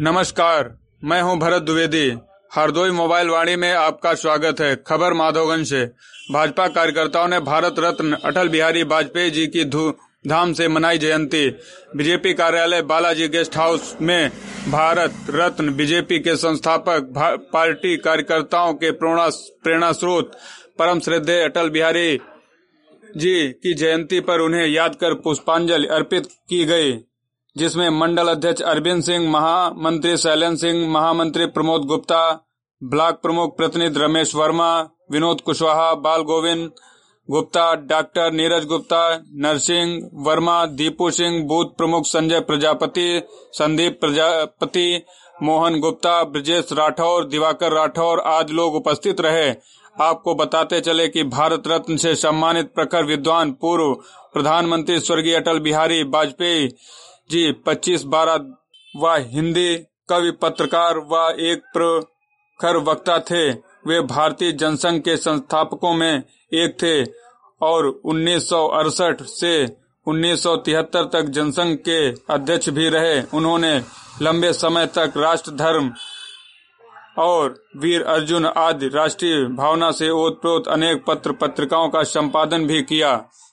नमस्कार, मैं हूं भरत द्विवेदी। हरदोई मोबाइल वाणी में आपका स्वागत है। खबर माधोगंज से। भाजपा कार्यकर्ताओं ने भारत रत्न अटल बिहारी वाजपेयी जी की धूमधाम से मनाई जयंती। बीजेपी कार्यालय बालाजी गेस्ट हाउस में भारत रत्न बीजेपी के संस्थापक पार्टी कार्यकर्ताओं के प्रेरणा स्रोत परम श्रद्धेय अटल बिहारी जी की जयंती पर उन्हें याद कर पुष्पांजलि अर्पित की गई, जिसमें मंडल अध्यक्ष अरविंद सिंह, महामंत्री शैलेंद्र सिंह, महामंत्री प्रमोद गुप्ता, ब्लॉक प्रमुख प्रतिनिधि रमेश वर्मा, विनोद कुशवाहा, बाल गोविंद गुप्ता, डॉक्टर नीरज गुप्ता, नरसिंह वर्मा, दीपू सिंह, बूथ प्रमुख संजय प्रजापति, संदीप प्रजापति, मोहन गुप्ता, ब्रजेश राठौर, दिवाकर राठौर आदि लोग उपस्थित रहे। आपको बताते चले कि भारत रत्न से सम्मानित प्रखर विद्वान पूर्व प्रधानमंत्री स्वर्गीय अटल बिहारी वाजपेयी जी 25/12 व हिंदी कवि, पत्रकार व एक प्रखर वक्ता थे। वे भारतीय जनसंघ के संस्थापकों में एक थे और 1968 से 1973 तक जनसंघ के अध्यक्ष भी रहे। उन्होंने लंबे समय तक राष्ट्र धर्म और वीर अर्जुन आदि राष्ट्रीय भावना से ओतप्रोत अनेक पत्र पत्रिकाओं का संपादन भी किया।